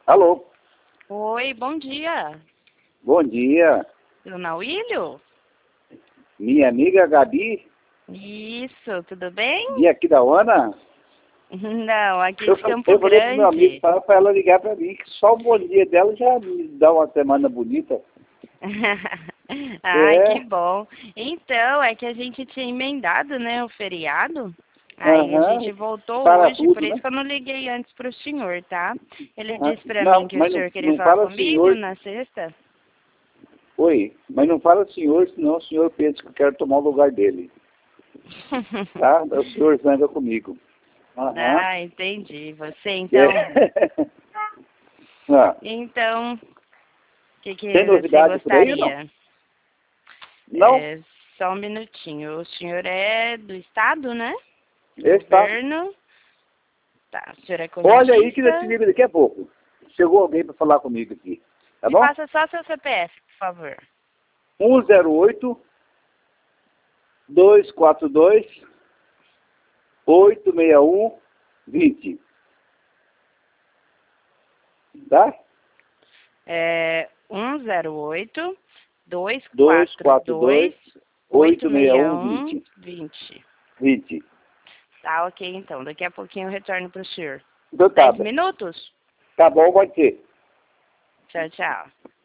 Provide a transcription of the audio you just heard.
Alô, Oi, bom dia. bom dia. Dona William? Minha amiga Gabi, Isso, tudo bem? de aqui da Ana. Não, aqui Eu, de Campo eu falei pro meu amigo Grande. para ela ligar para mim, que só o bom dia dela já me dá uma semana bonita. Ai, que É, bom. Então, é que a gente tinha emendado, né, o feriado. Aí a aham, gente voltou para hoje, por tudo, isso né? que eu não liguei antes pro senhor, tá? Ele Aham. disse pra mim Não, que o mas não, senhor queria não falar fala comigo senhor. na sexta. Oi, mas não fala senhor, senão o senhor pensa que eu quero tomar o lugar dele. Tá? O senhor zanga comigo. Aham. Ah, entendi. Você, então... É. Ah, Então, o que tem você novidade por aí ou não? gostaria? Não? Só um minutinho. O senhor é do estado, né? Está. Governo. Tá. O senhor é Olha aí que eu te correntista. ligo daqui a pouco. Chegou alguém para falar comigo aqui. Tá Me bom? passa só seu CPF, por favor. 108 242 861 20. Tá? 108 242 242 861 861 20. 20. 20. Tá, ok, então. Daqui a pouquinho eu retorno pro senhor. Então tá. 10 minutos? Tá bom, pode ser. Tchau, tchau.